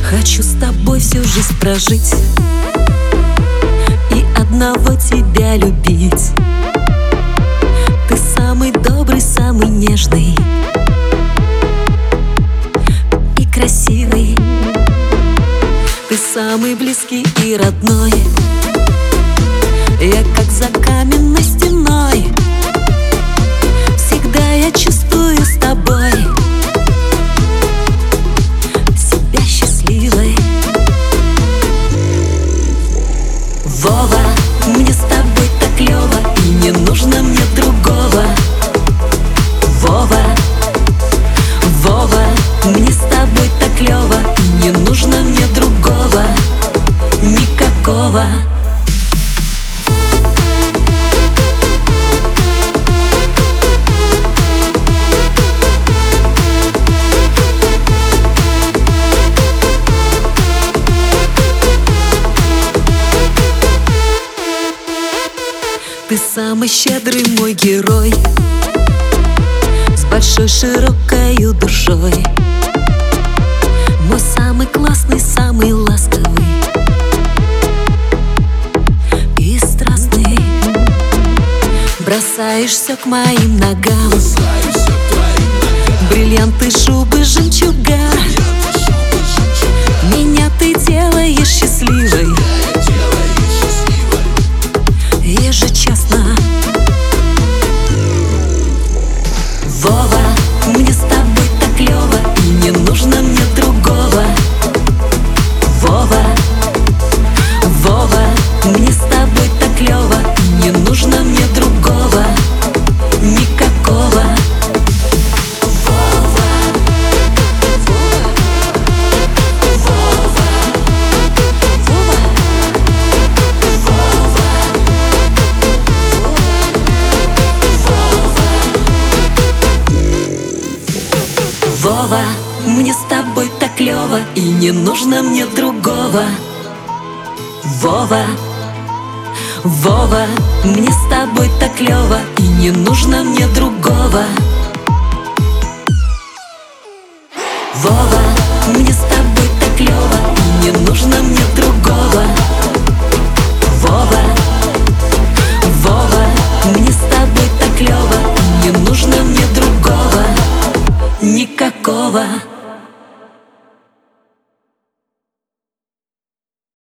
Хочу с тобой всю жизнь прожить и одного тебя любить. Ты самый добрый, самый нежный и красивый. Ты самый близкий и родной. Я как за каменной стеной. Всегда я чувствую с тобой себя счастливой. Вова, мне с тобой так клёво, и не нужно мне другого. Вова, Вова, мне с тобой так клёво, и не нужно мне другого, никакого. Ты самый щедрый мой герой, с большой широкою душой. Мой самый классный, самый ласковый и страстный. Бросаешься к моим ногам, бриллианты, шубы, жемчуга. Меня ты делаешь счастливой ежечасно. Вова, мне с тобой так клёво, и не нужно мне другого. Вова, Вова, мне с тобой так клёво, и не нужно мне другого, никакого. Вова, мне с тобой так клёво, и не нужно мне другого. Вова, Вова, мне с тобой так клёво, и не нужно мне другого. Вова, мне с тобой так клёво, и не нужно мне другого. Вова, Вова, мне с тобой так клёво, и не нужно мне другого, никакого.